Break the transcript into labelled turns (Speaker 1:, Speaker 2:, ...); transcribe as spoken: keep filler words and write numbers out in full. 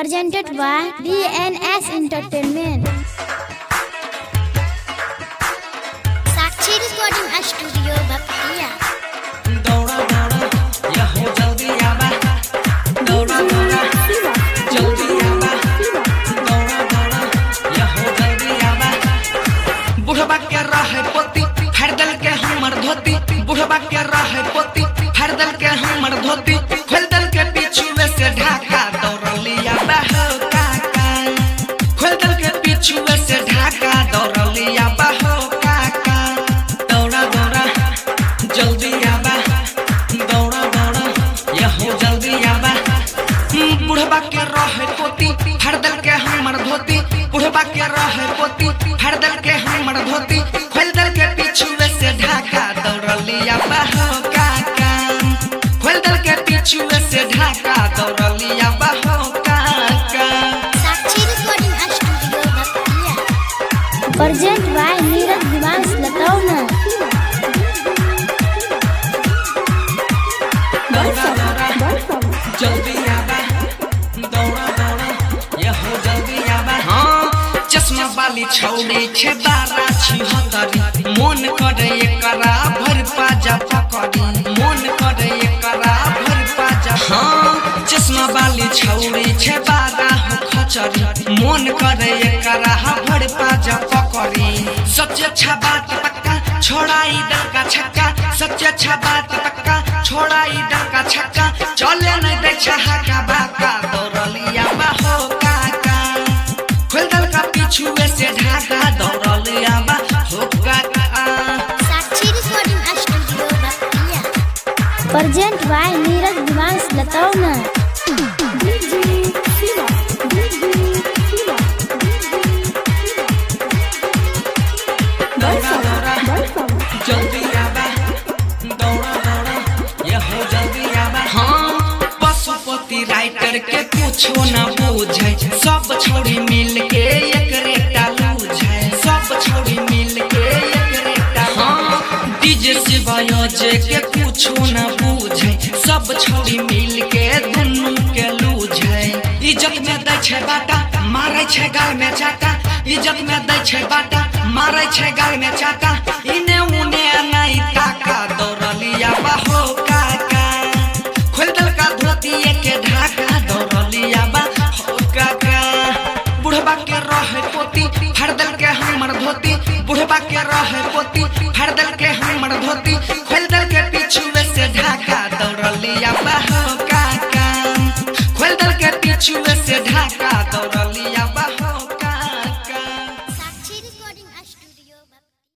Speaker 1: presented by D N S Entertainment. Sakshi Recording Studio, Bhatia.
Speaker 2: दौड़ा दौड़ा यहो जल्दी आवा, दौड़ा दौड़ा जल्दी आवा, दौड़ा दौड़ा यहो जल्दी आवा। बुढ़वा के रहे पोती फाड़ दल के हमर धोती, बुढ़वा के रहे पोती फाड़ दल के हमर धोती, खोल दल के पीछुए से ढाका दौड़लिया बहो काका, खोल दल के पीछुए से ढाका दौड़लिया बहो काका। दौड़ा दौड़ा जल्दी आवा, दौड़ा दौड़ा यहो जल्दी आवा। बुढ़वा के रहे पोती फाड़ दल के हमर धोती, बुढ़वा के रहे पोती फाड़ दल के हमर धोती, खोल दल के पीछुए से ढाका दौड़लिया बहो काका, खोल दल के पीछुए से ढाका दौड़लिया बहो काका।
Speaker 1: Sakshi Recording Studio, Bhatia. Present by Neeraj Divansh Latauna.
Speaker 2: दौड़ा दौड़ा जल्दी आवा, दौड़ा दौड़ा यहो जल्दी आवा। हाँ चश्मा वाली छौड़ी छे बारा छिहत्तरी, मन करे एकरा भर पाजा पकड़ी, मन करे एकरा भर पाजा। हाँ चश्मा वाली छौड़ी छे बारा हो खचरी, मन करे एकरा भर पाजा पकड़ी। सच्चे अच्छा बात पक्का छोड़ाई दल का छक्का, सच्चे अच्छा बात पक्का छोड़ाई दल का छक्का, चले नहीं दे छक्का बाका दौड़लिया बहो काका, खोल दल का पीछुए से ढाका दौड़लिया बहो काका।
Speaker 1: Sakshi Recording Studio, Bhatia. Present by Neeraj Divansh Latauna.
Speaker 2: दौड़ा दौड़ा जल्दी आवा, दौड़ा दौड़ा यहो जल्दी आवा। हाँ पशुपति राइटर के कुछो न बूझे, सब छोड़ी मिल के एक रेटा लूझे, सब छोड़ी मिल के एक रेटा। हाँ डीजे शिवायोजे के कुछो न बूझे, सब छोड़ी मिल के दुनू के लूझे। इज्जत में दै छे बाटा मारे छे गाल में चाटा, इज्जत में दै छे बाटा मारे छे गाल में चाटा, इने उने नहीं ताका दौड़लिया बहो काका, खोल दल का धोती के ढाका दौड़लिया बहो काका। बुढ़वा के रहे पोती फाड़ दल के हमर धोती, बुढ़वा के रहे पोती फाड़ दल के हमर धोती, खोल दल के पीछुए से ढाका दौड़लिया बहो काका, खोल दल के पीछुए से ढाका दौड़लिया।